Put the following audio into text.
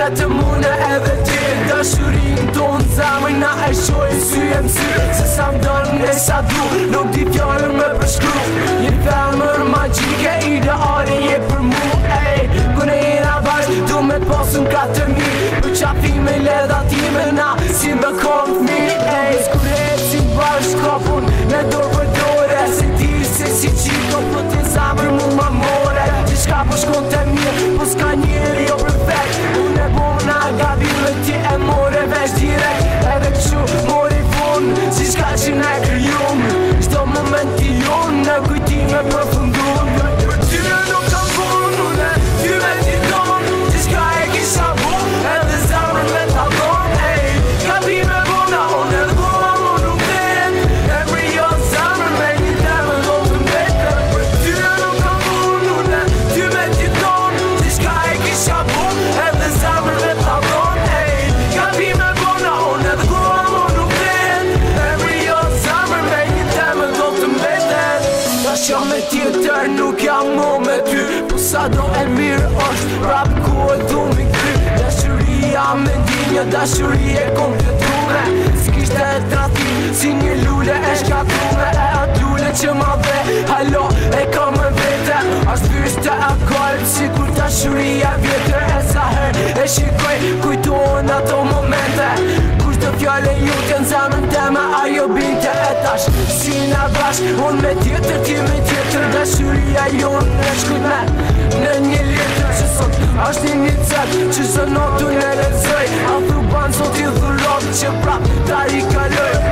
Vetëm unë edhe ti dashurin tonë zemër na e shojnë sy e sy se sa mdën e sa du nuk di fjallën me përshkru një femër magjike ideale je për mu kune jena bashkë du me t'posun 4.000 për qafime ledha time na si me kom fmi skure si bashkë kapun me dorë për dore se ti se si qiko po të zemër mu ma more që shka po shkon të mirë po s'ka njeri jo perfekt unë e bona gabime ti e more vesh direkt edhe këshu mori fun si shka që ne kryum shto moment ti jon në kujtime përfundun për tyre nuk kam pun unë ty me ti don që shka e kisha bun edhe zemër me ta don gabime bona unë edhe bona mu nuk den emri jo zemër me një temë do të mbetën për tyre nuk kam pun unë ty me ti don që shka e kisha bun edhe zemër me ta don gabime bona unë edhe bona mu nuk den emri jo zemër me një temë do të mbetën tash jam me tjetër nuk jam mo me ty po sa do e mirë është prap ku e du mi kry dashuria me ndinjë dashuri e kompletume s'kishte e trati si një lule e shkatrume e atë lule që ma dhe halo e ka me vete ashtë vyshte e kalp si kur dashuria vjetër e sa her e shikoj kujtohen ato momente kush të fjale ju t'jen zemën teme ajo binte e tash si në bashk unë me tjetër ti me tjetër dashuria jonë e shkujt me në një letër që sot ashtë një cet që së notu në lezoj a thu banë sot i dhurot që prap ta i kaloj